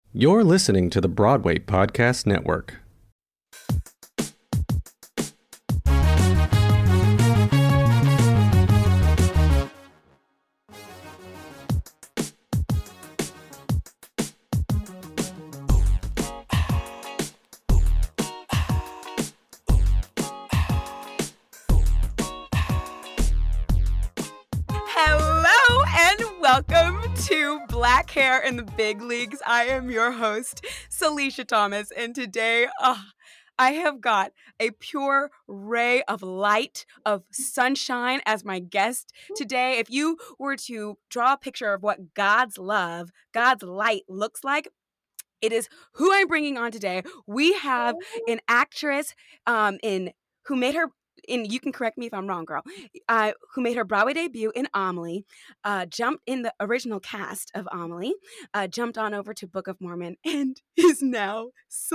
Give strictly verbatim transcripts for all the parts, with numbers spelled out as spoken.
You're listening to the Broadway Podcast Network. Hello and welcome to Black Hair in the Big Leagues. I am your host, Celicia Thomas, and today uh, I have got a pure ray of light, of sunshine as my guest today. If you were to draw a picture of what God's love, God's light looks like, it is who I'm bringing on today. We have an actress um, in who made her, and you can correct me if I'm wrong, girl, uh, who made her Broadway debut in Amelie, uh, jumped in the original cast of Amelie, uh, jumped on over to Book of Mormon, and is now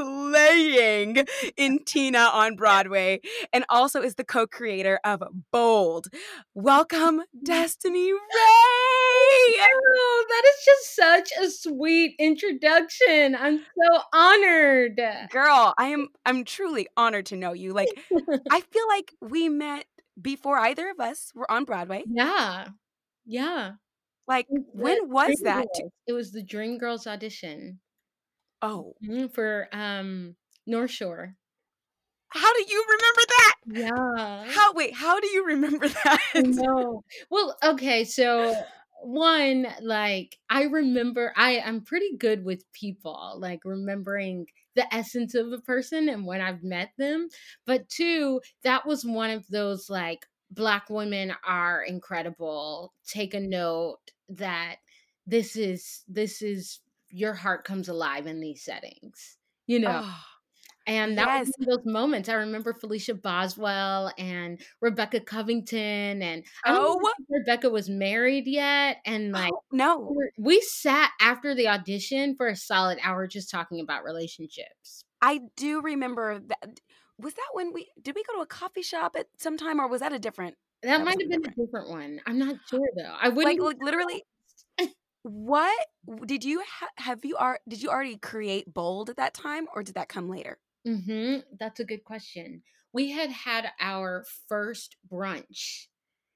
slaying in Tina on Broadway, and also is the co-creator of Bold. Welcome, Destiny Ray! Oh, that is just such a sweet introduction. I'm so honored. Girl, I am I'm truly honored to know you. Like, I feel like we met before either of us were on Broadway. Yeah. Yeah. Like, The when was Dream that? Girls. It was the Dream Girls audition Oh, mhm, for um North Shore. how do you remember that? Yeah. How wait, how do you remember that? I know. Well, okay, so one, like I remember I I'm pretty good with people, like remembering the essence of a person and when I've met them. But two, that was one of those like Black women are incredible. Take a note that this is this is your heart comes alive in these settings. You know. Oh, And that was yes. one of those moments. I remember Felicia Boswell and Rebecca Covington, and I don't even Oh, think Rebecca was married yet. And like oh no. we were- we sat after the audition for a solid hour just talking about relationships. I do remember that. Was that when we did we go to a coffee shop at some time, or was that a different That that was might have something been different? a different one. I'm not sure though. I wouldn't Like be like literally what did you ha- have you ar- did you already create Bold at that time, or did that come later? hmm That's a good question. We had had our first brunch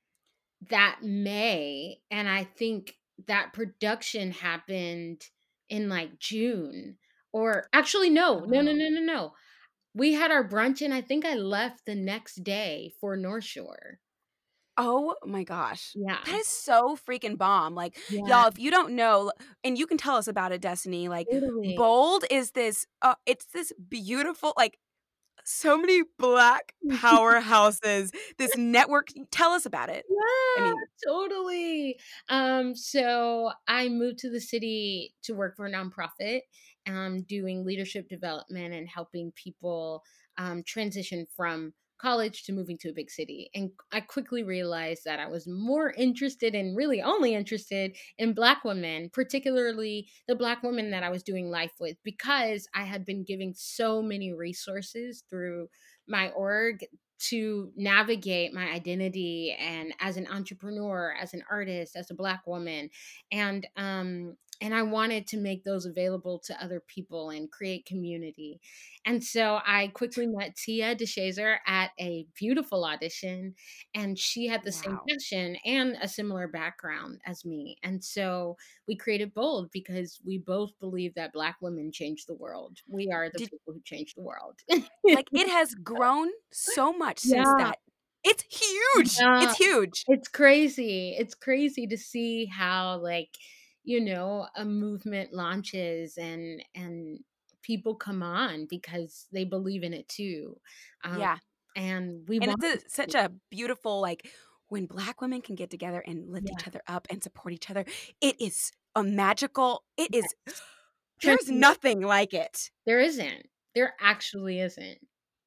that May, and I think that production happened in like June. Or actually, no, no, no, Oh. no, no, no. We had our brunch, and I think I left the next day for North Shore. Oh my gosh. Yeah, That is so freaking bomb. Like, yeah, y'all, if you don't know, and you can tell us about it, Destiny, like, totally. Bold is this, uh, it's this beautiful, like, so many Black powerhouses, this network. Tell us about it. I Yeah, mean, totally. Um, so I moved to the city to work for a nonprofit, um, doing leadership development and helping people um, transition from college to moving to a big city. And I quickly realized that I was more interested and really only interested in Black women, particularly the Black women that I was doing life with, because I had been giving so many resources through my org to navigate my identity and as an entrepreneur, as an artist, as a Black woman. And um and I wanted to make those available to other people and create community. And so I quickly met Tia DeShazer at a beautiful audition, and she had the same wow. passion and a similar background as me. And so we created Bold because we both believe that Black women change the world. We are the Did, people who change the world. like, it has grown so much since Yeah. that. It's huge. Yeah, It's huge. it's crazy. It's crazy to see how like, you know, a movement launches and and people come on because they believe in it too. Um, Yeah. and we And want it's a, such a beautiful, like, when Black women can get together and lift yeah, each other up and support each other, it is a magical, it is, yes. there's Transformation. nothing like it. There isn't. There actually isn't.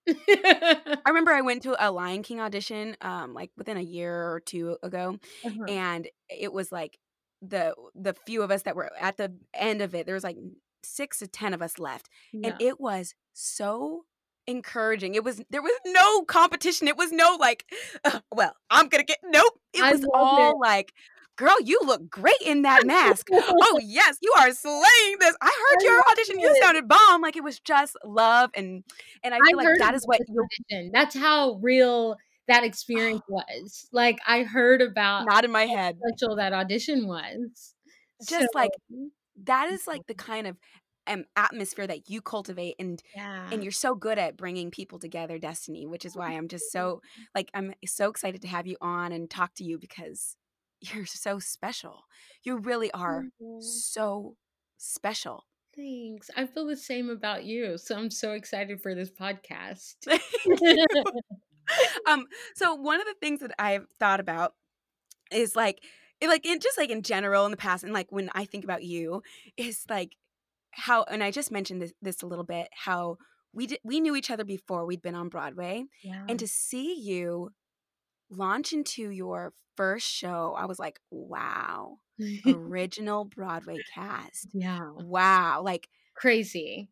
I remember I went to a Lion King audition, um, like within a year or two ago, Uh-huh. and it was like the the few of us that were at the end of it, there was like six to ten of us left, and Yeah. it was so encouraging. It was there was no competition. It was no like, "Ugh, well, I'm gonna get nope. It I was love it. all like, girl, you look great in that mask. Oh, yes, you are slaying this. I heard I your love audition. You it. sounded bomb. Like, it was just love. And and I I feel like heard that is about what this you audition. That's how real that experience was. Like, I heard about not in my how head. special that audition was. So, Just like that is like the kind of um, atmosphere that you cultivate, and and yeah. you're so good at bringing people together, Destiny, which is why I'm just so like I'm so excited to have you on and talk to you because you're so special. You really are Oh, so special. thanks. I feel the same about you. So I'm so excited for this podcast. Thank you. Um, so one of the things that I've thought about is like it- like in just like in general in the past, and like when I think about you, is like how, and I just mentioned this, this a little bit, how we did we knew each other before we'd been on Broadway, Yeah. and to see you launch into your first show, I was like, wow, original Broadway cast. Yeah. Wow, like Crazy.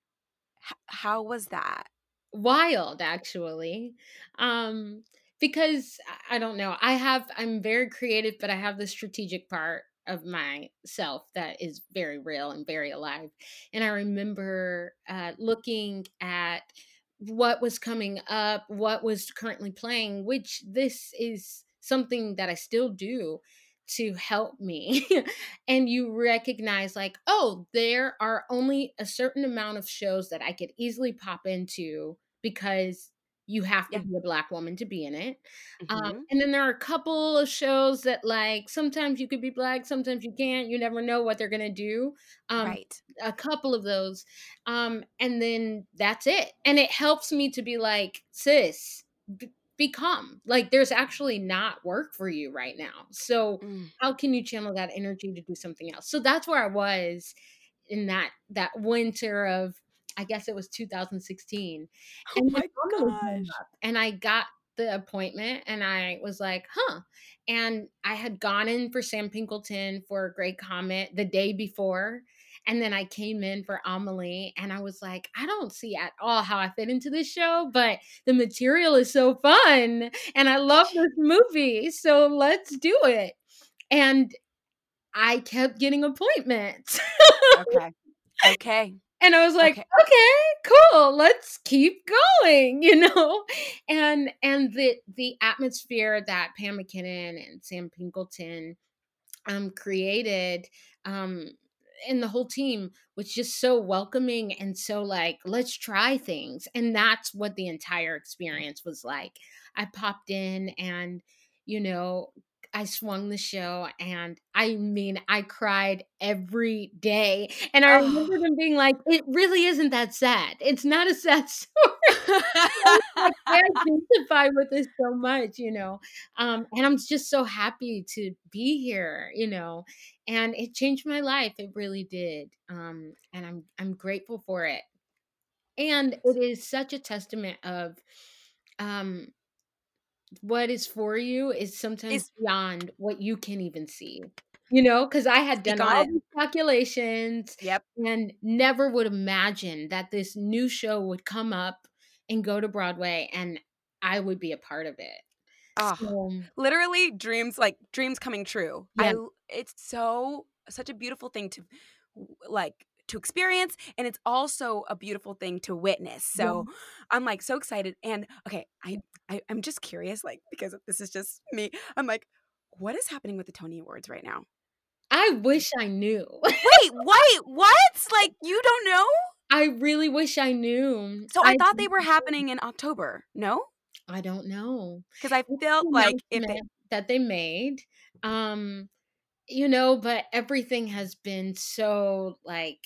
h- how was that? Wild, actually. Um, because I I don't know. I have I'm very creative, but I have the strategic part of myself that is very real and very alive. And I remember uh, looking at what was coming up, what was currently playing, which this is something that I still do to help me. And you recognize, like, oh, there are only a certain amount of shows that I could easily pop into because you have to Yeah. be a Black woman to be in it. Um, Hmm. and then there are a couple of shows that, like, sometimes you could be Black, sometimes you can't. You never know what they're going to do. Um, Right. a couple of those. Um, and then that's it. And it helps me to be like, sis, b- be calm. Like, there's actually not work for you right now. So, Mm. how can you channel that energy to do something else? So that's where I was in that that winter of, I guess it was two thousand sixteen. Oh And then my Amelie came gosh. up and I got the appointment and I was like, huh. And I had gone in for Sam Pinkleton for Great Comet the day before. And then I came in for Amelie and I was like, I don't see at all how I fit into this show, but the material is so fun and I love this movie. So let's do it. And I kept getting appointments. Okay. Okay. And I was like, Okay. "Okay, cool. Let's keep going," you know? And and the the atmosphere that Pam McKinnon and Sam Pinkleton um created, um and the whole team was just so welcoming and so like, let's try things. And that's what the entire experience was like. I popped in and, you know, I swung the show and I mean, I cried every day. And I Oh. remember them being like, it really isn't that sad. It's not a sad story. Like, I identify with this so much, you know. Um, and I'm just so happy to be here, you know. And it changed my life. It really did. Um, and I'm I'm grateful for it. And it is such a testament of um what is for you is sometimes Is beyond what you can even see. You know, because I had speak done on all it. these calculations Yep. and never would imagine that this new show would come up and go to Broadway and I would be a part of it. Oh, So, literally dreams, like dreams coming true. I yeah, l- it's so such a beautiful thing to w- like to experience, and it's also a beautiful thing to witness. yeah. So I'm like so excited. And okay, I, I I'm just curious, like because this is just me. I'm like, what is happening with the Tony Awards right now? I wish I knew. Wait, wait, what? Like you don't know? I really wish I knew. So I I thought they were happening in October. No, I don't know. because I It's felt the like if they announcement that they made. Um, you know, but everything has been so like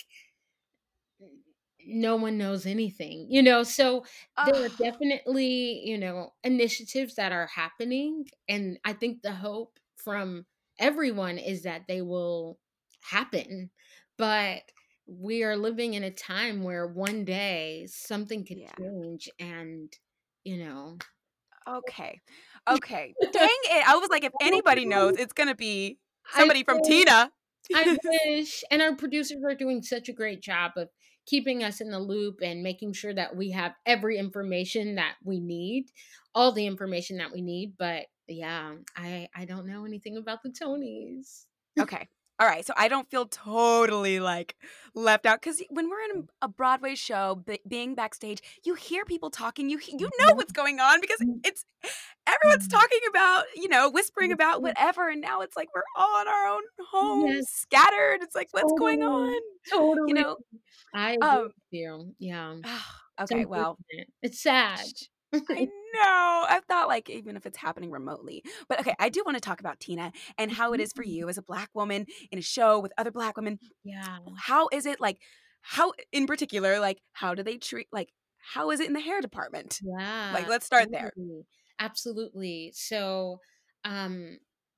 no one knows anything, you know. So there are oh, definitely, you know, initiatives that are happening. And I think the hope from everyone is that they will happen. But we are living in a time where one day something could yeah. change and, you know, Okay. Okay. Dang it. I was like, if anybody knows, it's gonna be I somebody from wish, Tina. I wish. And our producers are doing such a great job of keeping us in the loop and making sure that we have every information that we need, all the information that we need. But yeah. I I don't know anything about the Tonys. Okay. All right. So I don't feel totally like left out because when we're in a Broadway show, b- being backstage, you hear people talking. You he- you know Yeah. what's going on because Mm, it's everyone's mm. talking about, you know, whispering about whatever, and now it's like we're all in our own homes, Yes, scattered. It's like what's going totally, on? You totally. know. I agree Um. with you. Yeah. It's Okay. Well. unfortunate. It's sad. I know. I thought like even if it's happening remotely. But okay, I do want to talk about Tina and how it is for you as a black woman in a show with other black women. Yeah. How is it like how in particular like how do they treat like how is it in the hair department? Like Yeah. let's start there. Totally. Absolutely. So, um,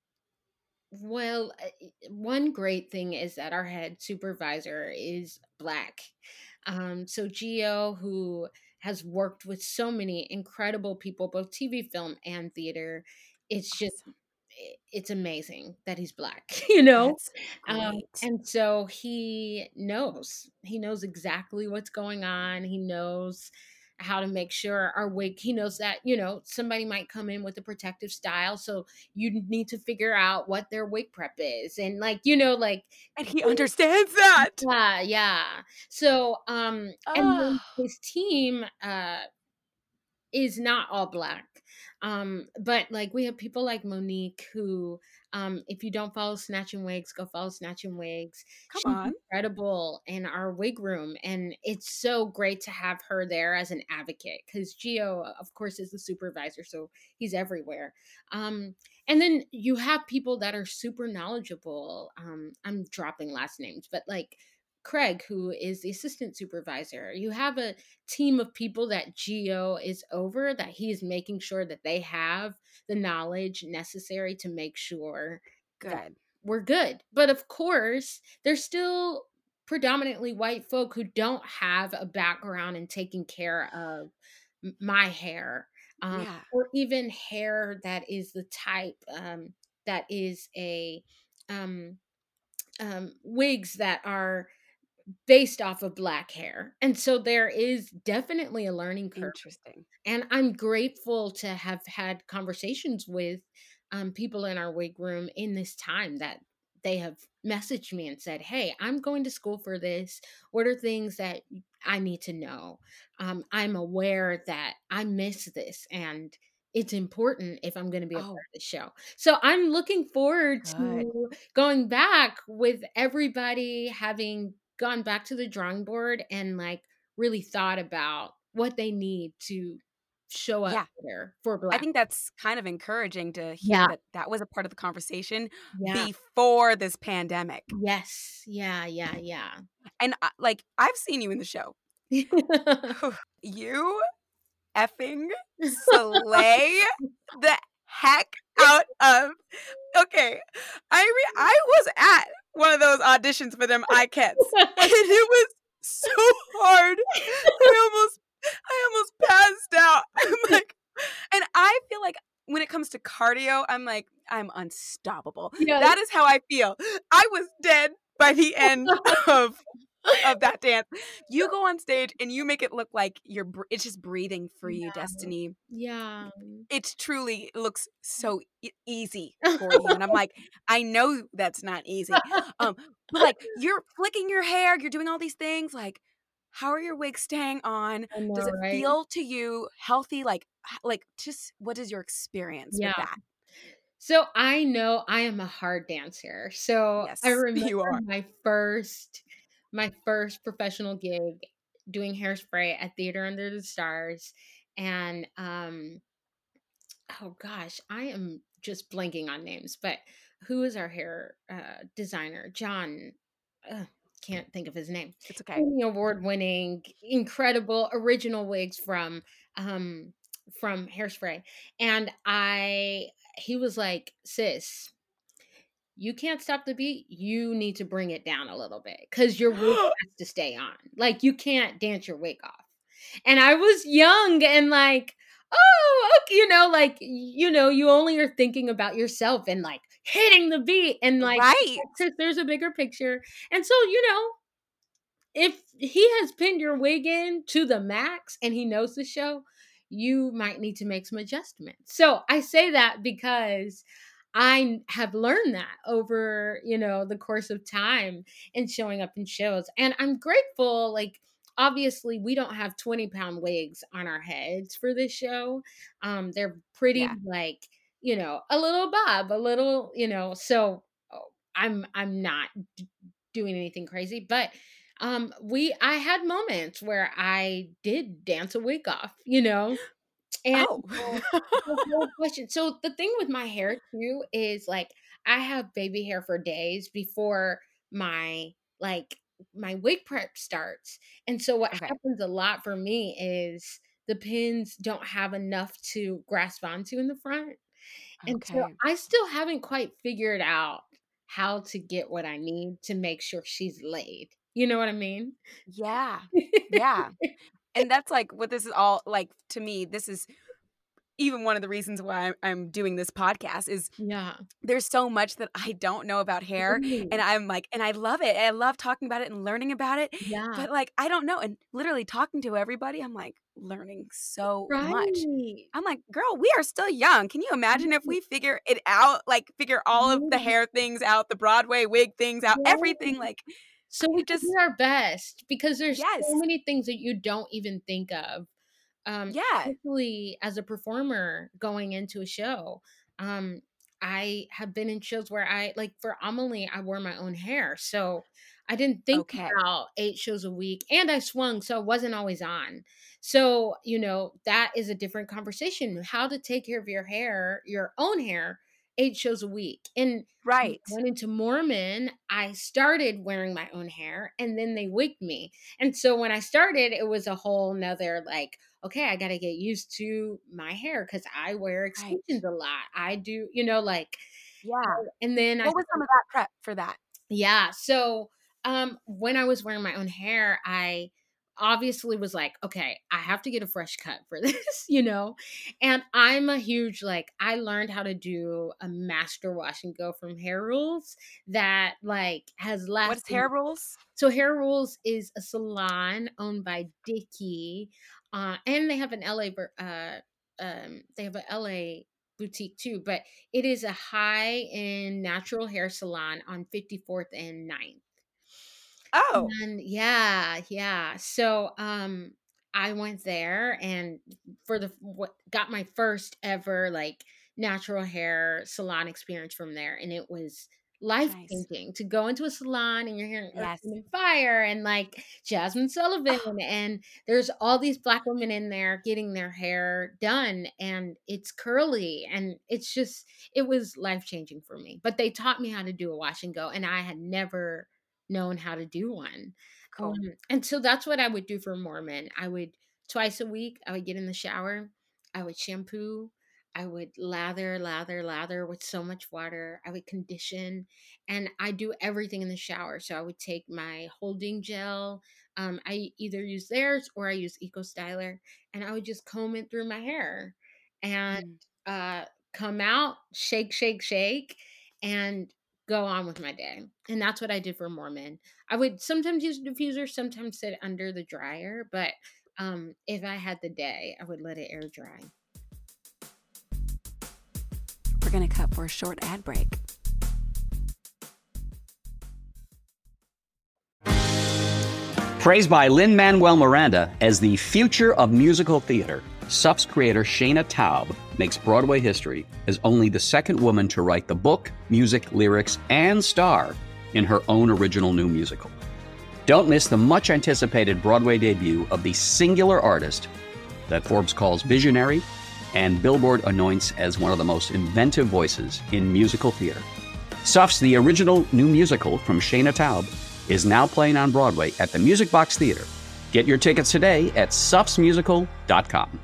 well, uh, i- one great thing is that our head supervisor is black. Um, so Gio, who has worked with so many incredible people, both T V, film, and theater, it's just Awesome. i- it's amazing that he's black, you know? That's Um, great. and so he knows, he knows exactly what's going on. He knows how to make sure our wig, he knows that, you know, somebody might come in with a protective style. So you need to figure out what their wig prep is. And like, you know, like, And he understands that. yeah, yeah. So, um, and Oh, then his team, uh, is not all black. Um, but like we have people like Monique who, um, if you don't follow Snatching Wigs, go follow Snatching Wigs. come She's on. incredible in our wig room. And it's so great to have her there as an advocate because Gio, of course, is the supervisor. So he's everywhere. Um, and then you have people that are super knowledgeable. Um, I'm dropping last names, but like Craig, who is the assistant supervisor. You have a team of people that Geo is over that he's making sure that they have the knowledge necessary to make sure that Good. we're good. But of course, there's still predominantly white folk who don't have a background in taking care of m- my hair, um, Yeah. or even hair that is the type um, that is a um, um, wigs that are based off of black hair. And so there is definitely a learning curve. Interesting. And I'm grateful to have had conversations with um, people in our wig room in this time that they have messaged me and said, "Hey, I'm going to school for this. What are things that I need to know? Um, I'm aware that I miss this and it's important if I'm going to be a part Oh, of the show." So I'm looking forward good. to going back with everybody having gone back to the drawing board and like really thought about what they need to show up Yeah. better for I black. think that's kind of encouraging to hear Yeah. that that was a part of the conversation Yeah. before this pandemic. Yes. Yeah, yeah, yeah. And I, like I've seen you in the show. You effing slay the heck out of. Okay, I re- I was at one of those auditions for them iCats, and it was so hard. I almost I almost passed out. I'm like, and I feel like when it comes to cardio, I'm like I'm unstoppable. Yes. That is how I feel. I was dead by the end of of that dance. You go on stage and you make it look like you're br- it's just breathing for you, Yeah. Destiny. Yeah. It truly looks so e- easy for you, and I'm like, I know that's not easy. Um but like you're flicking your hair, you're doing all these things like how are your wigs staying on? I know, Does it right? feel to you healthy like h- like just what is your experience with Yeah. that? So I know I am a hard dancer. So I Yes, remember you are. my first my first professional gig doing hairspray at Theater Under the Stars. And um oh gosh, I am just blanking on names, but who is our hair uh, designer? John. Uh, can't think of his name. It's okay. Emmy award winning, incredible original wigs from um from Hairspray, and I he was like, "Sis, you can't stop the beat. You need to bring it down a little bit because your wig has to stay on. Like you can't dance your wig off." And I was young and like, oh, okay, you know, like you know, you only are thinking about yourself and like hitting the beat and like Right. since there's a bigger picture. And so, you know, if he has pinned your wig in to the max and he knows the show, you might need to make some adjustments. So I say that because I have learned that over, you know, the course of time and showing up in shows. And I'm grateful, like, obviously we don't have twenty pound wigs on our heads for this show. Um, they're pretty Yeah. like, you know, a little bob, a little, you know, so oh, I'm I'm not d- doing anything crazy, but um we I had moments where I did dance a wig off, you know, and Oh. so the whole question, so the thing with my hair too is, like, I have baby hair for days before my, like, my wig prep starts, and so what Okay. happens a lot for me is the pins don't have enough to grasp onto in the front, and so Okay. I still haven't quite figured out how to get what I need to make sure she's laid. You know what I mean? Yeah. Yeah. And that's like what this is all like to me. This is even one of the reasons why I'm I'm doing this podcast is Yeah. there's so much that I don't know about hair, and Really? I'm like and I love it. I love talking about it and learning about it, Yeah. but, like, I don't know, and literally talking to everybody, I'm, like, learning so much. Right. I'm like, "Girl, we are still young. Can you imagine if we figure it out, like, figure all of the Right. hair things out, the Broadway wig things out, Right. everything, like, So we it can do just." our best because there's so Yes. many things that you don't even think of, um, Yeah. especially as a performer going into a show. Um, I have been in shows where I like for Amelie, I wore my own hair, so I didn't think Okay. about eight shows a week, and I swung, so I wasn't always on. So, you know, that is a different conversation, how to take care of your hair, your own hair, eight shows a week. And Right. went into Mormon, I started wearing my own hair and then they wigged me. And so when I started, it was a whole nother like, okay, I got to get used to my hair because I wear Right. extensions a lot. I do, you know, like, Yeah. and then I, What was some of that prep for that? yeah. So um when I was wearing my own hair, I obviously was like, okay, I have to get a fresh cut for this, you know? And I'm a huge like I learned how to do a master wash and go from Hair Rules that like has What is lasted. hair rules? So Hair Rules is a salon owned by Dickie, uh, and they have an L A ver- uh, um, they have an L A boutique too, but it is a high end natural hair salon on fifty-fourth and ninth. Oh, And yeah, yeah. So um I went there and for the what got my first ever like natural hair salon experience from there, and it was life nice. changing to go into a salon and you're hearing Earth, Yes. Wind and Fire and like Jasmine Sullivan, Oh, and there's all these black women in there getting their hair done and it's curly and it's just it was life changing for me. But they taught me how to do a wash and go, and I had never known how to do one. Um, cool. and so that's what I would do for Mormon. I would twice a week, I would get in the shower, I would shampoo, I would lather, lather, lather with so much water. I would condition, and I do everything in the shower. So I would take my holding gel. Um, I either use theirs or I use Eco Styler, and I would just comb it through my hair and Mm. uh, come out, shake, shake, shake, and go on with my day. And that's what I did for Mormon. I would sometimes use a diffuser, sometimes sit under the dryer, but um, if I had the day, I would let it air dry. We're going to cut for a short ad break. Praised by Lin-Manuel Miranda as the future of musical theater, S U F's creator Shayna Taub makes Broadway history as only the second woman to write the book, music, lyrics, and star in her own original new musical. Don't miss the much-anticipated Broadway debut of the singular artist that Forbes calls visionary and Billboard anoints as one of the most inventive voices in musical theater. S U F's The Original New Musical from Shayna Taub is now playing on Broadway at the Music Box Theater. Get your tickets today at sufs musical dot com.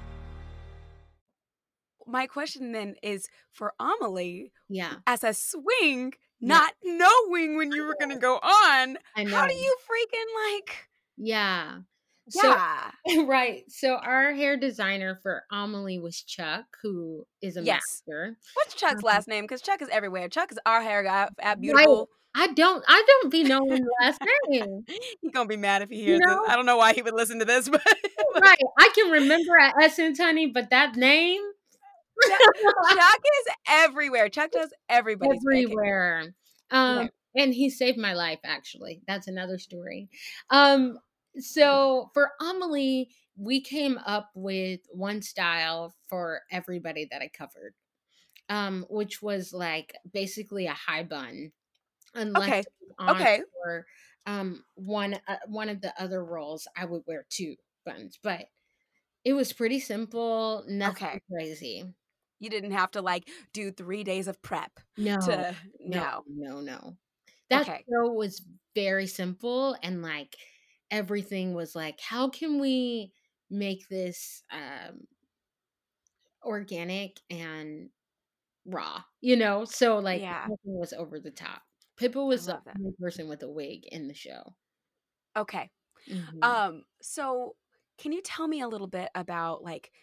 My question then is for Amelie, Yeah, as a swing, yeah, not knowing when you were going to go on, I how know. do you freaking like, Yeah. So Yeah. right. So our hair designer for Amelie was Chuck, who is a Yes. master. What's Chuck's Um, last name? Because Chuck is everywhere. Chuck is our hair guy at right. Beautiful. I don't I don't be knowing the last name. He's gonna be mad if he You hears this. know? I don't know why he would listen to this, but Right. like I can remember at Essence, honey, but that name Chuck, Chuck is everywhere. Chuck does everybody's big hair. everywhere. Um, Okay. and he saved my life, actually. That's another story. Um, so for Amelie, we came up with one style for everybody that I covered, um, which was like basically a high bun, unless Okay. it was on Okay. for um one uh, one of the other roles, I would wear two buns, but it was pretty simple, nothing Okay. crazy. You didn't have to like do three days of prep No, to no, no. no, no. That Okay. show was very simple and like everything was like, how can we make this um organic and raw, you know? So like Yeah. nothing was over the top. Pippa I was the love that. only person with a wig in the show. Okay. Mhm. Um, so can you tell me a little bit about like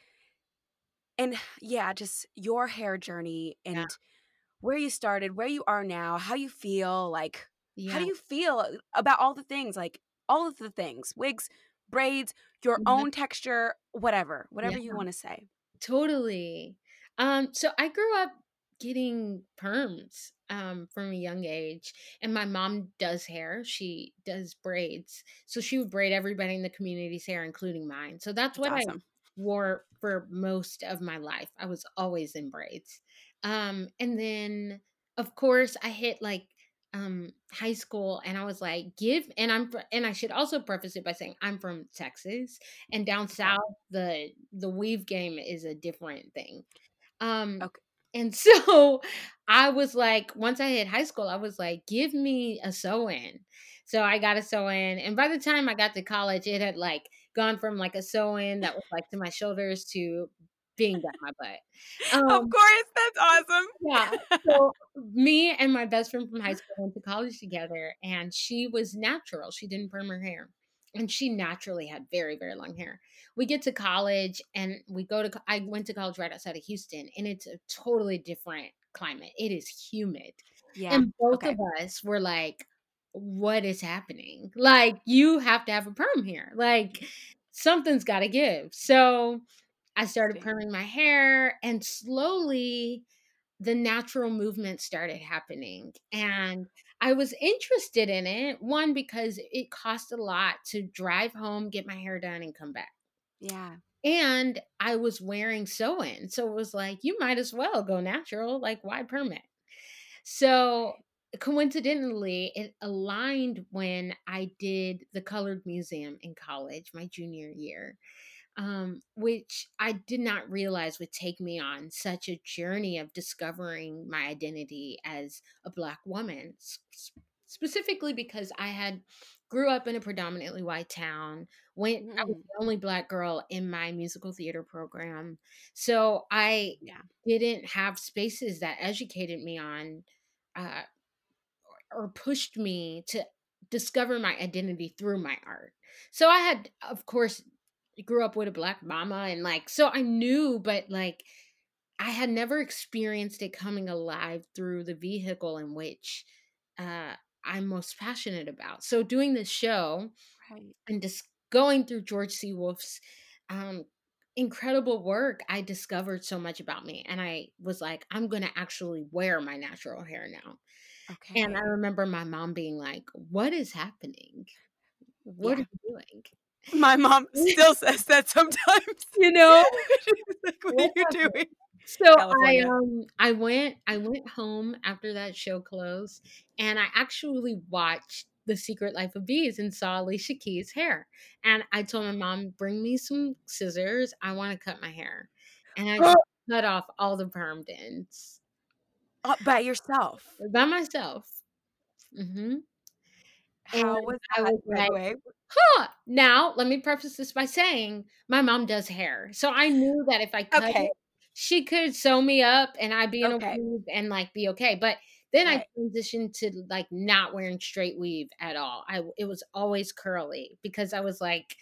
and yeah, just your hair journey Yeah, and where you started, where you are now, how you feel, like how do yeah. you feel about all the things, like all of the things, wigs, braids, your Mhm. own texture, whatever, Yeah, whatever you want to say. totally. Um, so I grew up getting perms um from a young age, and my mom does hair. She does braids. So she would braid everybody in the community's hair, including mine. So that's That's what I awesome. wore for most of my life. I was always in braids. Um, and then of course I hit like um high school and I was like, give and I'm fr- and I should also preface it by saying I'm from Texas, and down Okay. south the the weave game is a different thing. Um, Okay. and so I was like, once I hit high school, I was like, give me a sew in. So I got a sew in. And by the time I got to college, it had like gone from like a sew in that was like to my shoulders to being down my butt. Of Um, course, that's yeah. awesome. So me and my best friend from high school went to college together, and she was natural. She didn't perm her hair. And she naturally had very, very long hair. We get to college and we go to, co- I went to college right outside of Houston, and it's a totally different climate. It is humid. Yeah. And both Okay. of us were like, what is happening? Like, you have to have a perm here. Like, something's got to give. So I started Interesting. perming my hair, and slowly the natural movement started happening. And I was interested in it, one, because it cost a lot to drive home, get my hair done, and come back. Yeah. And I was wearing sew in. So it was like, you might as well go natural. Like, why permit? So coincidentally, it aligned when I did the Colored Museum in college, my junior year, um, which I did not realize would take me on such a journey of discovering my identity as a Black woman, s- s- specifically because I had grew up in a predominantly white town. Went, I was Mhm. the only Black girl in my musical theater program, so I Yeah. didn't have spaces that educated me on uh, or pushed me to discover my identity through my art. So I had, of course, grew up with a Black mama, and like, so I knew, but like, I had never experienced it coming alive through the vehicle in which uh, I'm most passionate about. So doing this show Right. and just going through George C. Wolfe's um, incredible work, I discovered so much about me. And I was like, I'm going to actually wear my natural hair now. And I Okay. remember my mom being like, what is happening? What are Yeah. you My mom doing? still says that sometimes. You know? She's like, "What are What you happened? doing?" So I California. um I went I went home after that show closed, and I actually watched The Secret Life of Bees and saw Alicia Keys' hair. And I told my mom, bring me some scissors. I want to cut my hair. And I just cut off all the permed ends Uh, by yourself. by myself. Hmm. How And was I that, was by the like, way? huh. Now, let me preface this by saying my mom does hair. So I knew that if I cut Okay. it, she could sew me up and I'd be in a Okay. weave and like be okay. But then I Right. transitioned to like not wearing straight weave at all. I it was always curly because I was like,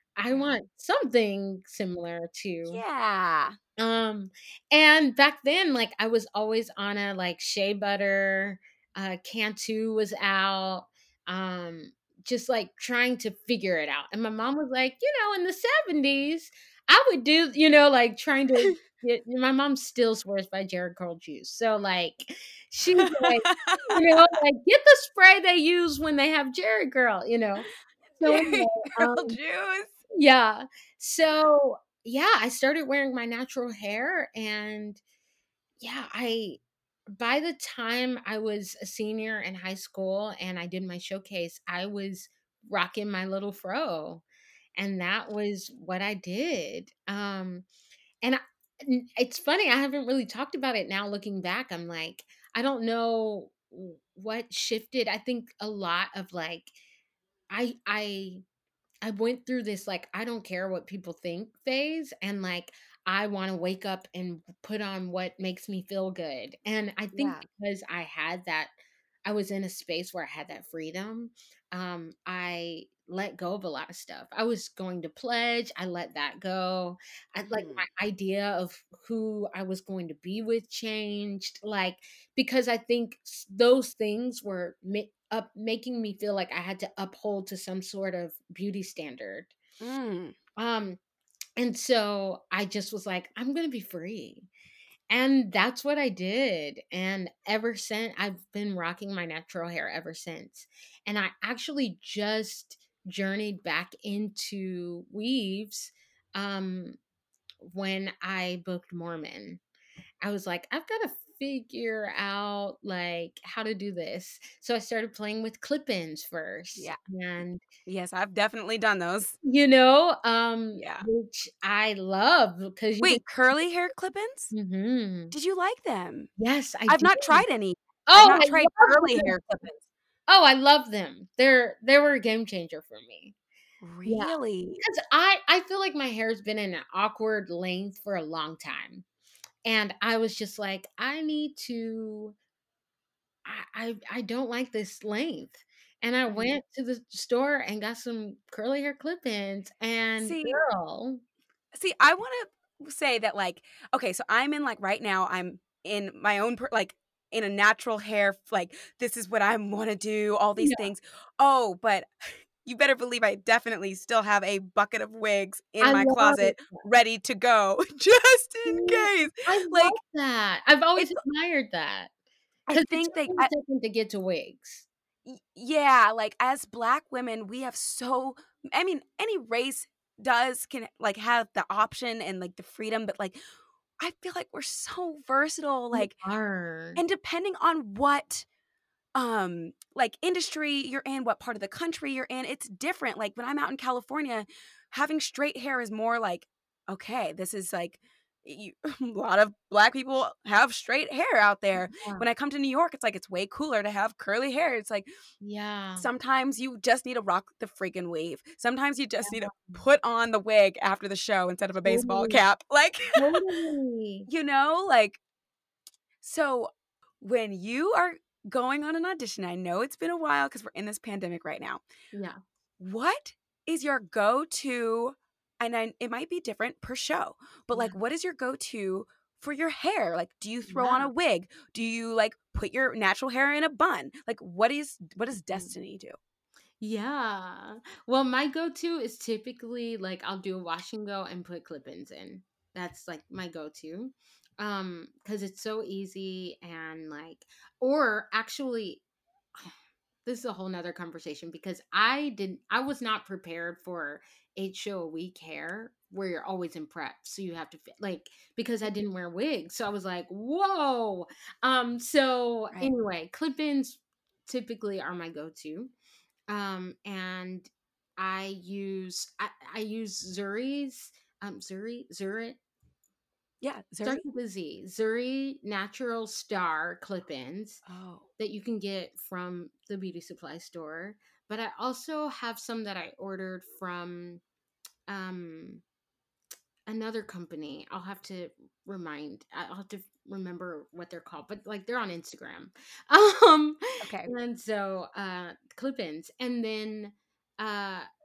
I Yeah. want something similar to. Yeah. Um, and back then, like I was always on a like shea butter, uh, Cantu was out, um, just like trying to figure it out. And my mom was like, you know, in the seventies, I would do, you know, like trying to get my mom still swears by Jared Curl juice. So like she's like, you know, like get the spray they use when they have Jared Curl, you know. So Jerry anyway, girl um juice. yeah. So, yeah, I started wearing my natural hair and yeah, I by the time I was a senior in high school and I did my showcase, I was rocking my little fro. And that was what I did. Um and I, n- it's funny, I haven't really talked about it now looking back. I'm like, I don't know w- what shifted. I think a lot of like I I I went through this like I don't care what people think phase and like I want to wake up and put on what makes me feel good. And I think Yeah. because I had that I was in a space where I had that freedom, um I let go of a lot of stuff. I was going to pledge, I let that go. I like Mhm. my idea of who I was going to be with changed like because I think s- those things were ma- up making me feel like I had to uphold to some sort of beauty standard. Mm. Um, and so I just was like, I'm gonna be free. And that's what I did. And ever since I've been rocking my natural hair ever since. And I actually just journeyed back into weaves um when I booked Mormon. I was like, I've got to figure out like how to do this. So I started playing with clip-ins first. Yeah. And Yes, I've definitely done those. you know, um, Yeah. which I love because you Wait, curly hair clip-ins? can hmm Did you like them? Yes, I I've did. not tried any. I've Oh, not I tried love curly them. hair clip-ins. Oh, I love them. They're they were a game changer for me. Yeah. Really? Because I I feel like my hair's been in an awkward length for a long time. And I was just like, I need to I I I don't like this length. And I Mhm. went to the store and got some curly hair clip-ins and See girl. see, I wanna say that, like okay, so I'm in, like right now, I'm in my own per like, in a natural hair, f like, this is what I wanna do, all these Yeah, things. Oh, but you better believe I definitely still have a bucket of wigs in I my love closet that. ready to go just in See, case. I love Like, that. I've always it's admired that I because it think took they me I a second to get to wigs. y yeah, like, as Black women, we have so I mean, any race does can, like, have the option and, like, the freedom, but, like, I feel like we're so versatile, You like are. and depending on what, um, like, industry you're in, what part of the country you're in, it's different. Like, when I'm out in California, having straight hair is more like, "Okay, this is, like" you a lot of Black people have straight hair out there. Yeah. When I come to New York, it's like, it's way cooler to have curly hair. It's like, Yeah. sometimes you just need to rock the freaking wave. Sometimes you just need to put on the wig after the show instead of a baseball Totally. cap. Like, Totally. you know, like so when you are going on an audition, I know it's been a while because we're in this pandemic right now. Yeah. What is your go-to? And I, it might be different per show, but Yeah. like, what is your go-to for your hair? Like, do you throw on Yeah. a wig? Do you like put your natural hair in a bun? Like, what is what does Mhm. Destiny do? Yeah. Well, my go-to is typically like I'll do a wash and go and put clip-ins in. That's like my go-to. Um, because it's so easy and like, or actually, this is a whole nother conversation because I didn't I was not prepared for eight show a week hair where you're always in prep. So you have to fit like because I didn't wear wigs. So I was like, whoa. Um, so Right. anyway, clip-ins typically are my go-to. Um, and I use I, I use Zuri's um Zuri Zuri Yeah, Zuri? starts with a Z Zuri Natural Star clip-ins Oh. that you can get from the beauty supply store. But I also have some that I ordered from um another company. I'll have to remind I'll have to remember what they're called, but like they're on Instagram. Um Okay. and so uh clip-ins and then uh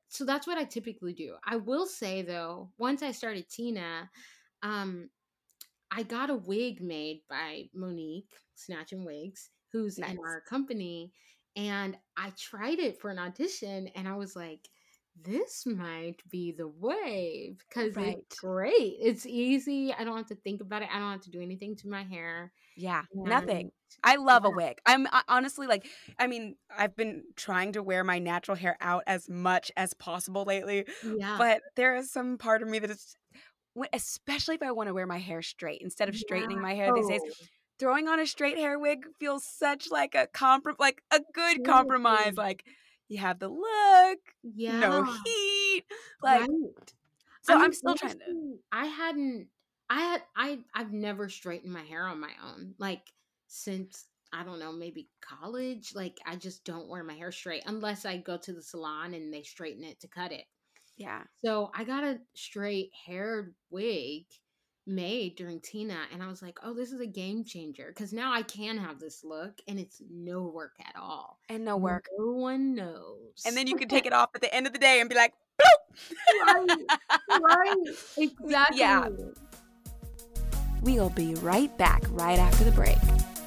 so that's what I typically do. I will say though, once I started Tina, um, I got a wig made by Monique Snatch and Wigs, who's in Nice. our company, and I tried it for an audition, and I was like, this might be the wave because Right. it's great. It's easy. I don't have to think about it. I don't have to do anything to my hair. Yeah, And nothing. I love a yeah, wig. I'm I, honestly like, I mean, I've been trying to wear my natural hair out as much as possible lately, yeah, but there is some part of me that is, when- especially if I want to wear my hair straight instead of straightening yeah. my hair these days. Oh, Throwing on a straight hair wig feels such like a comprom like a good compromise. totally. Like you have the look, no Yeah, heat. right. Like I so, mean, I'm still trying to. honestly, I hadn't, I had, I, I've never straightened my hair on my own. Like since I don't know, maybe college. Like I just don't wear my hair straight unless I go to the salon and they straighten it to cut it. Yeah. So I got a straight haired wig made during Tina, and I was like, oh, this is a game changer because now I can have this look, and it's no work at all. And no work. No one knows. And then you can take it off at the end of the day and be like, Right, boop. right, exactly. Yeah. We'll be right back right after the break.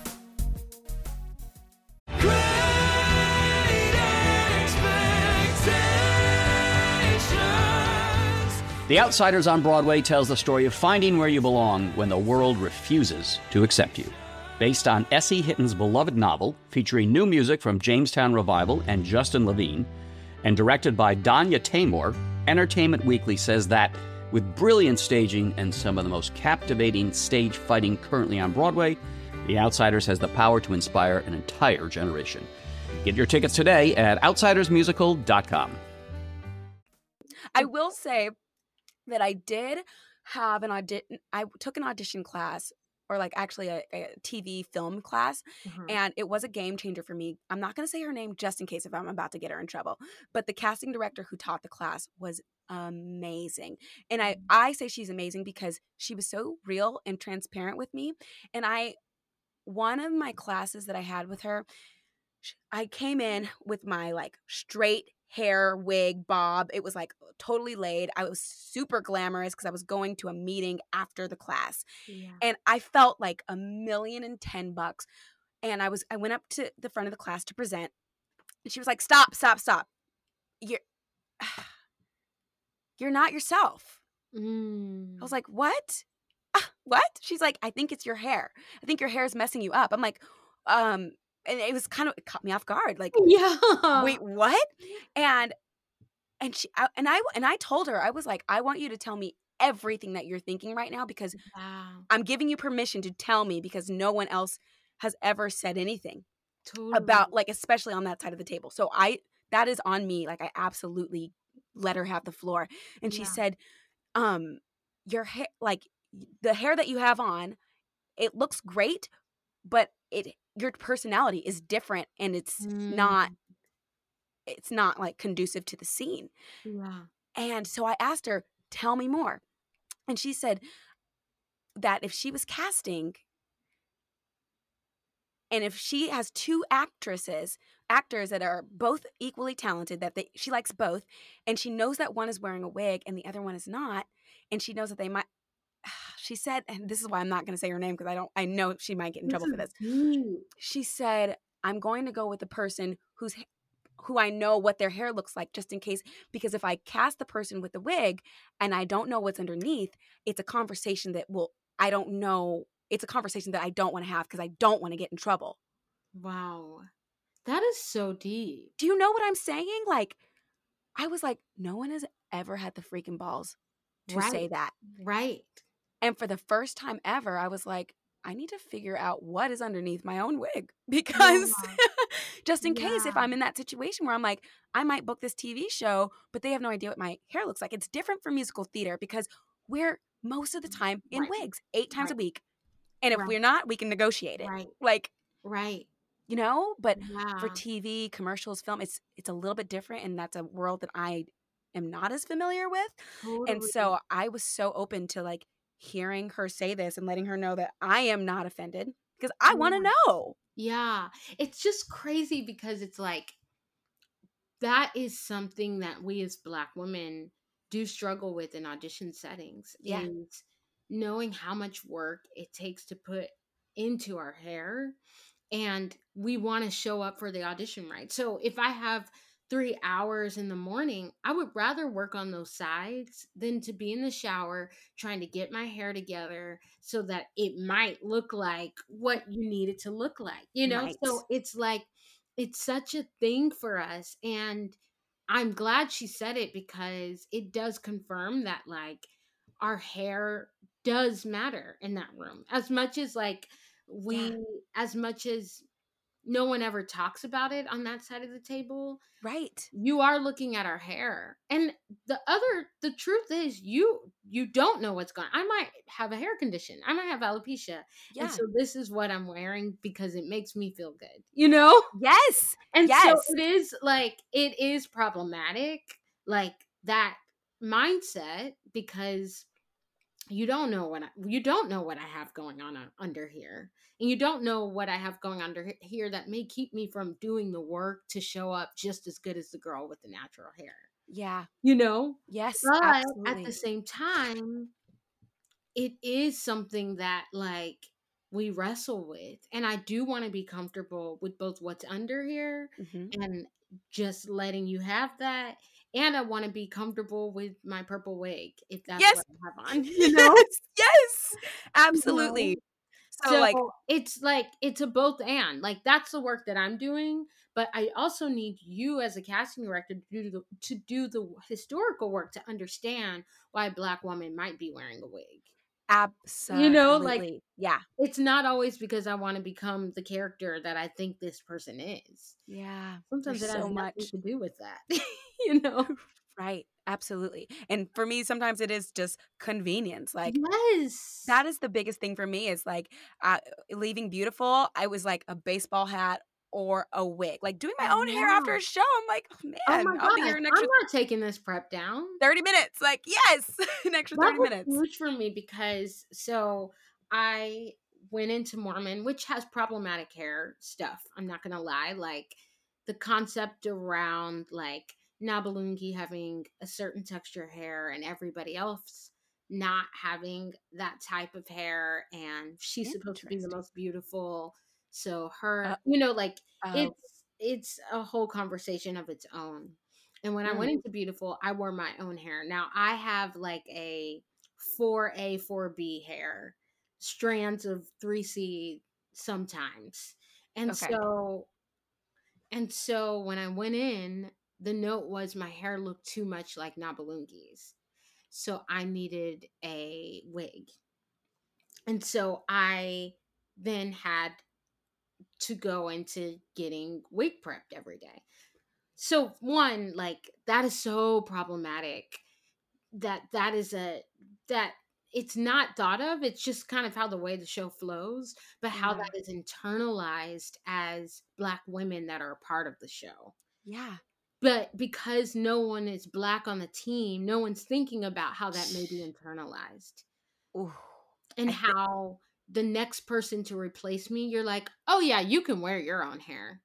The Outsiders on Broadway tells the story of finding where you belong when the world refuses to accept you. Based on Essie Hitton's beloved novel, featuring new music from Jamestown Revival and Justin Levine, and directed by Danya Tamor, Entertainment Weekly says that, with brilliant staging and some of the most captivating stage fighting currently on Broadway, The Outsiders has the power to inspire an entire generation. Get your tickets today at outsiders musical dot com. I will say that I did have an audition. I took an audition class, or like actually a, a T V film class, Mhm. and it was a game changer for me. I'm not going to say her name just in case if I'm about to get her in trouble, but the casting director who taught the class was amazing. And I, I say she's amazing because she was so real and transparent with me. And I, one of my classes that I had with her, sh- I came in with my like straight hair, wig, bob. It was like totally laid. I was super glamorous because I was going to a meeting after the class. Yeah. And I felt like a million and ten bucks. And I was I went up to the front of the class to present. And she was like, stop, stop, stop. You're you're not yourself. Mm. I was like, what? Ah, what? She's like, I think it's your hair. I think your hair is messing you up. I'm like, um, and it was kind of, it caught me off guard. Like, Yeah. wait, what? And and she I, and I and I told her, I was like, I want you to tell me everything that you're thinking right now because Wow. I'm giving you permission to tell me because no one else has ever said anything Totally. about, like, especially on that side of the table. So I that is on me. Like I absolutely let her have the floor. And she Yeah. said, um, your hair, like the hair that you have on, it looks great, but it your personality is different and it's not Mm. it's not like conducive to the scene. Yeah. And so I asked her, tell me more. And she said that if she was casting and if she has two actresses, actors that are both equally talented, that they, she likes both, and she knows that one is wearing a wig and the other one is not, and she knows that they might, she said, and this is why I'm not going to say her name because I don't, I know she might get in trouble for this. Deep. She said, I'm going to go with the person who's who I know what their hair looks like just in case, because if I cast the person with the wig and I don't know what's underneath, it's a conversation that will, I don't know, it's a conversation that I don't want to have because I don't want to get in trouble. Wow. That is so deep. Do you know what I'm saying? Like, I was like, no one has ever had the freaking balls to Right. say that. Right. And for the first time ever, I was like, I need to figure out what is underneath my own wig because Yeah. just in case if Yeah. I'm in that situation where I'm like, I might book this T V show, but they have no idea what my hair looks like. It's different from musical theater because we're most of the time in Right. wigs eight times Right. a week. And if Right. we're not, we can negotiate it. Right. Like, Right. you know, but for Yeah. T V, commercials, film, it's it's a little bit different and that's a world that I am not as familiar with. And Totally. so I was so open to like hearing her say this and letting her know that I am not offended because I want to Yeah. know. Yeah. It's just crazy because it's like that is something that we as Black women do struggle with in audition settings, Yeah. is knowing how much work it takes to put into our hair, and we want to show up for the audition right. So if I have three hours in the morning, I would rather work on those sides than to be in the shower trying to get my hair together so that it might look like what you need it to look like, you know? Right. So it's like, it's such a thing for us. And I'm glad she said it, because it does confirm that, like, our hair does matter in that room as much as, like, Yeah. we, as much as no one ever talks about it on that side of the table, Right. you are looking at our hair. And the other, the truth is, you you don't know what's going. I might have a hair condition, I might have alopecia, Yeah. and so this is what I'm wearing because it makes me feel good, you know. Yes. And Yes. so it is, like, it is problematic, like, that mindset, because you don't know what I, you don't know what I have going on uh, under here, and you don't know what I have going under he- here that may keep me from doing the work to show up just as good as the girl with the natural hair, Yeah. you know. Yes. But at Absolutely. the same time, it is something that, like, we wrestle with, and I do want to be comfortable with both what's under here Mhm. and just letting you have that, and I want to be comfortable with my purple wig if that's Yes. what I have on, you know. Yes. Yes. You Absolutely. know? So like, So it's like, it's a both and, like, that's the work that I'm doing, but I also need you as a casting director to do the to do the historical work to understand why a Black woman might be wearing a wig. You know, like, absolutely. Yeah. it's not always because I want to become the character that I think this person is. Yeah. Sometimes There's it has so nothing much. to do with that. You know? Right. Absolutely. And for me, sometimes it is just convenience. Like, Yes. that is the biggest thing for me, is like, uh, leaving Beautiful, I was like a baseball hat or a wig. Like, doing my own hair after Yeah. a show, I'm like, oh, Oh man, my I'll be gosh, here an I'm extra not taking this prep down. thirty minutes. Like, yes, an extra That thirty was minutes. huge for me, because so I went into Mormon, which has problematic hair stuff. I'm not gonna lie. Like, the concept around, like, Nabalungi having a certain texture hair and everybody else not having that type of hair, and she's supposed to be the Interesting. most beautiful. So her, Uh, you know, like, oh. it's it's a whole conversation of its own. And when I Mm. went into Beautiful, I wore my own hair. Now I have like a four A, four B hair, strands of three C sometimes. And Okay. so, and so when I went in, the note was my hair looked too much like Nabalungi's. So I needed a wig. And so I then had to go into getting wig prepped every day. So one, like, that is so problematic, that that is a that it's not thought of. It's just kind of how the way the show flows, but how Yeah. that is internalized as Black women that are a part of the show. Yeah. But because no one is Black on the team, no one's thinking about how that may be internalized, Ooh. and I think. how the next person to replace me, you're like, oh yeah, you can wear your own hair.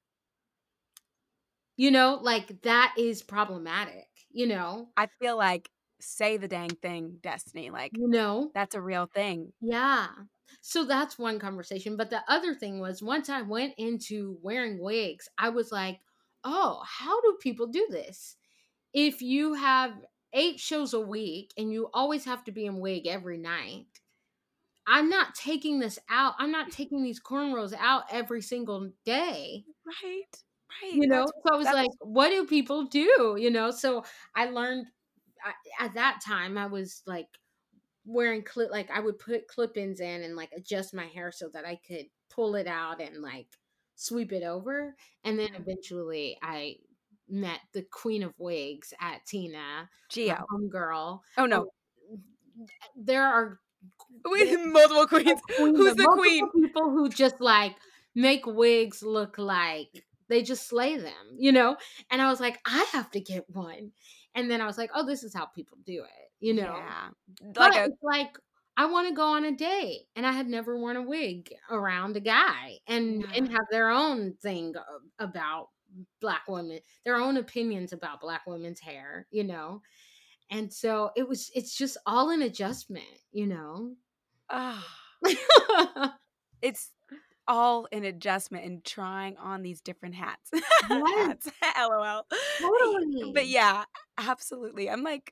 You know, like, that is problematic, you know? I feel like, say the dang thing, Destiny. Like, You know? that's a real thing. Yeah. So that's one conversation. But the other thing was, once I went into wearing wigs, I was like, oh, how do people do this? If you have eight shows a week and you always have to be in wig every night, I'm not taking this out. I'm not taking these cornrows out every single day. Right. Right. You know, That's so I was that's like, what do people do? You know, so I learned, I, at that time, I was like wearing clip, like, I would put clip-ins in and like adjust my hair so that I could pull it out and like sweep it over. And then Yeah. eventually I met the queen of wigs at Tina, my Geo. homegirl. Oh no. Um, there are We there multiple are queens. queen, Who's the multiple queen? people who just like make wigs look like they just slay them, you know? And I was like, I have to get one. And then I was like, oh, this is how people do it, you know? Yeah. Like But a it's like, I want to go on a date, and I had never worn a wig around a guy and and yeah. have their own thing a- about Black women, their own opinions about Black women's hair, you know? And so it was, it's just all an adjustment, you know? Ah, it's all an adjustment and trying on these different hats. Yes, Hats. LOL. But totally. yeah, absolutely. I'm like,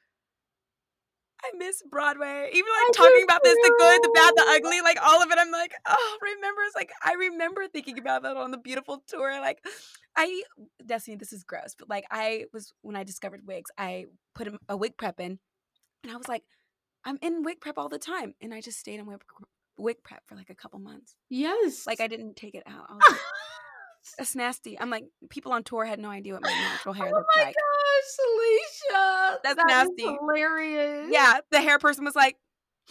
I miss Broadway. Even I like do talking about this, the good, the bad, the too. ugly, like all of it. I'm like, oh, remembers. Like I remember thinking about that on the beautiful tour. Like I, Destiny, this is gross, but like I was, when I discovered wigs, I put a, a wig prep in and I was like, I'm in wig prep all the time. And I just stayed in wig, wig prep for like a couple months. Yes. Like I didn't take it out. I was like, that's nasty. I'm like, people on tour had no idea what my natural hair Oh looked my like. gosh, Alicia. That's That is nasty. hilarious. Yeah, the hair person was like,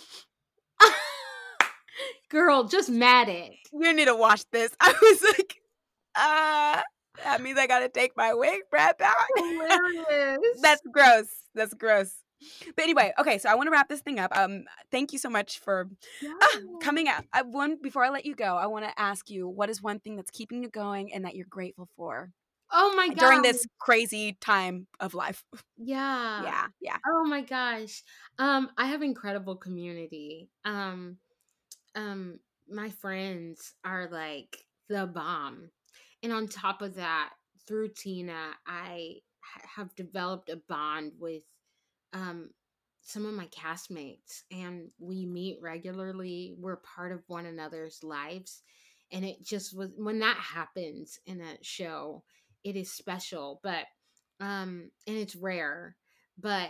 girl, just mat it. you need to wash this. I was like, uh, that means I gotta take my wig prep out. Hilarious. That's gross. That's gross. But anyway, okay, so I want to wrap this thing up. Um, thank you so much for Yeah. ah, coming out. I, one before I let you go, I want to ask you, what is one thing that's keeping you going and that you're grateful for Oh my god. during this crazy time of life? Yeah. Yeah, yeah. Oh my gosh. Um, I have incredible community. Um, um, my friends are like the bomb. And on top of that, through Tina, I ha- have developed a bond with um some of my castmates, and we meet regularly. We're part of one another's lives. And it just was, when that happens in a show, it is special, but um and it's rare, but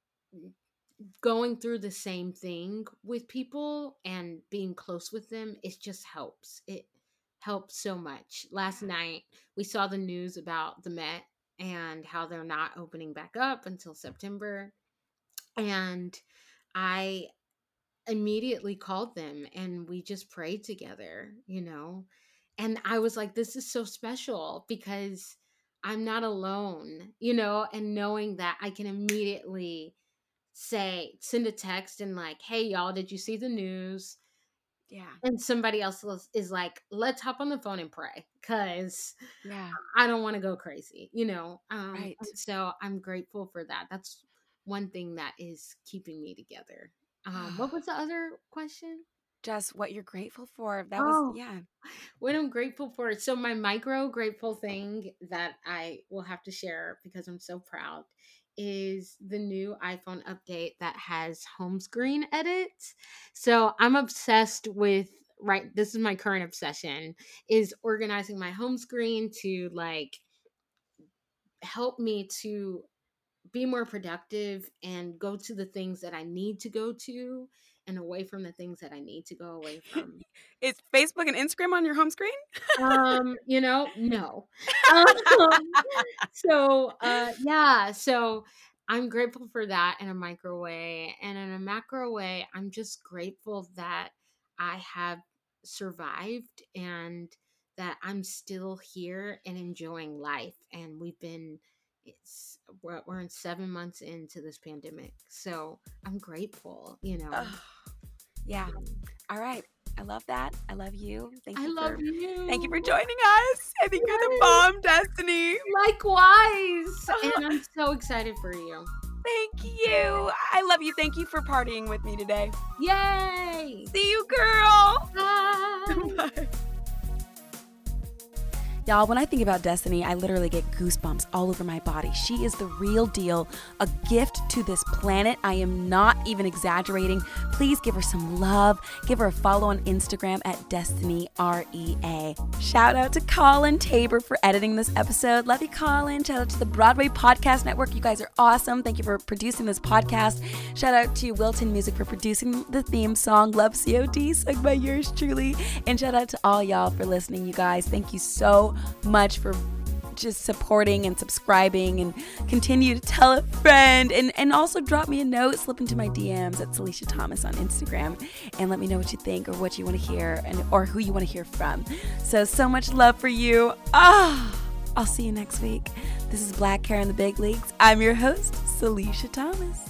going through the same thing with people and being close with them, it just helps. It helps so much. Last night we saw the news about the Met and how they're not opening back up until September, and I immediately called them and we just prayed together, you know. And I was like, this is so special because I'm not alone, you know, and knowing that I can immediately say, send a text and like, hey, y'all, did you see the news? Yeah. And somebody else is, is like, let's hop on the phone and pray because Yeah. I don't want to go crazy, you know? Um, Right. and so I'm grateful for that. That's one thing that is keeping me together. Um, what was the other question? Just what you're grateful for. That Oh. was, yeah. What I'm grateful for. So my micro grateful thing that I will have to share because I'm so proud is the new iPhone update that has home screen edits. So I'm obsessed with, right, this is my current obsession, is organizing my home screen to like help me to be more productive and go to the things that I need to go to and away from the things that I need to go away from. Is Facebook and Instagram on your home screen? Um, you know, no. Um, so, uh, yeah, so I'm grateful for that in a micro way. And in a macro way, I'm just grateful that I have survived and that I'm still here and enjoying life. And we've been, it's, we're, we're in seven months into this pandemic. So I'm grateful, you know. Oh, yeah. All right. I love that. I love you. Thank I you love for you. thank you for joining us. I think you're the bomb, Destiny. Likewise. And I'm so excited for you. Thank you. I love you. Thank you for partying with me today. Yay. See you, girl. Bye. Bye. Y'all, when I think about Destiny, I literally get goosebumps all over my body. She is the real deal, a gift to this planet. I am not even exaggerating. Please give her some love. Give her a follow on Instagram at Destiny R E A. Shout out to Colin Tabor for editing this episode. Love you, Colin. Shout out to the Broadway Podcast Network. You guys are awesome. Thank you for producing this podcast. Shout out to Wilton Music for producing the theme song, Love C O D, sung by yours truly. And shout out to all y'all for listening, you guys. Thank you so much for just supporting and subscribing, and continue to tell a friend, and, and also drop me a note, slip into my D Ms at Celicia Thomas on Instagram, and let me know what you think or what you want to hear, and or who you want to hear from. So, so much love for you. Ah, I'll see you next week. This is Black Hair in the Big Leagues. I'm your host, Celicia Thomas.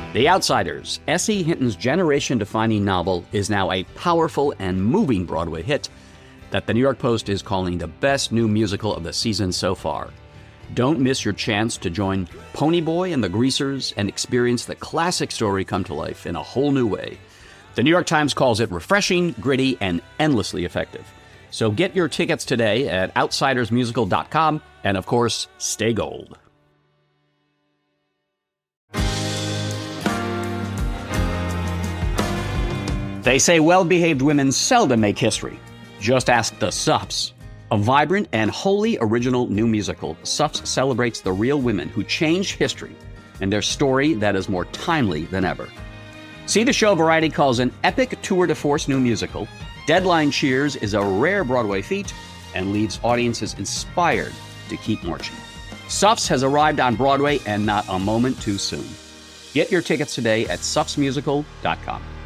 The Outsiders, S E. Hinton's generation-defining novel, is now a powerful and moving Broadway hit that the New York Post is calling the best new musical of the season so far. Don't miss your chance to join Ponyboy and the Greasers and experience the classic story come to life in a whole new way. The New York Times calls it refreshing, gritty, and endlessly effective. So get your tickets today at outsiders musical dot com, and of course, stay gold. They say well-behaved women seldom make history. Just ask the Suffs. A vibrant and wholly original new musical, Suffs celebrates the real women who changed history and their story that is more timely than ever. See the show Variety calls an epic tour de force new musical. Deadline cheers is a rare Broadway feat and leaves audiences inspired to keep marching. Suffs has arrived on Broadway and not a moment too soon. Get your tickets today at suffs musical dot com.